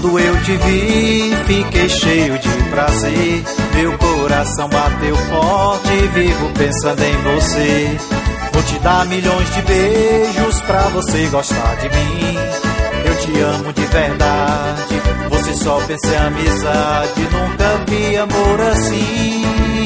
Quando eu te vi, fiquei cheio de prazer. Meu coração bateu forte, vivo pensando em você. Vou te dar milhões de beijos pra você gostar de mim. Eu te amo de verdade, você só pensa em amizade. Nunca vi amor assim.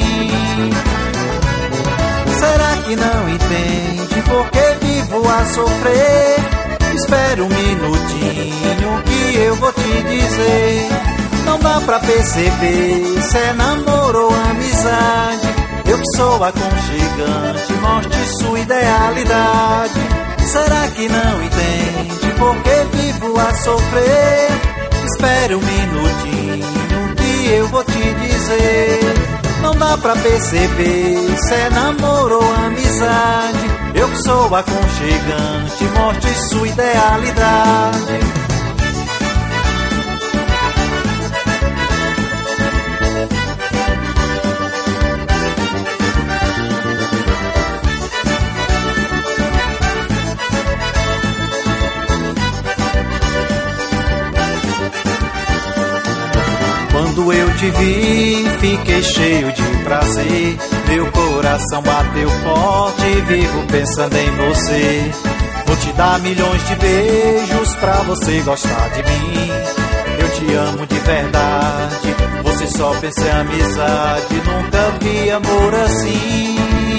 Será que não entende porque vivo a sofrer? Espere um minutinho que eu vou te dizer. Não dá pra perceber se é namoro ou amizade. Eu que sou aconchegante, mostre sua idealidade. Será que não entende porque vivo a sofrer? Espere um minutinho que eu vou te dizer. Não dá pra perceber se é namoro ou amizade. Eu que sou aconchegante, mostre sua idealidade. Quando eu te vi, fiquei cheio de prazer. Meu coração bateu forte, vivo pensando em você. Vou te dar milhões de beijos pra você gostar de mim. Eu te amo de verdade, você só pensa em amizade. Nunca vi amor assim.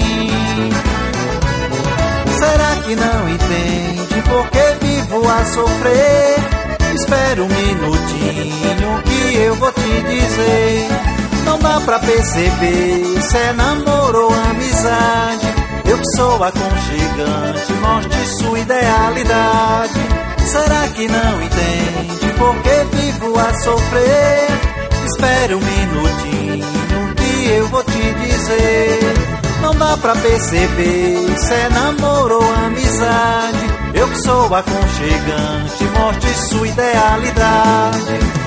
Será que não entende porque vivo a sofrer? Espere um minutinho que eu vou te dizer. Não dá pra perceber se é namoro ou amizade. Eu que sou aconchegante, mostre sua idealidade. Será que não entende porque vivo a sofrer? Espere um minutinho que eu vou te dizer. Não dá pra perceber se é namoro ou amizade. Eu que sou aconchegante, mostre sua idealidade.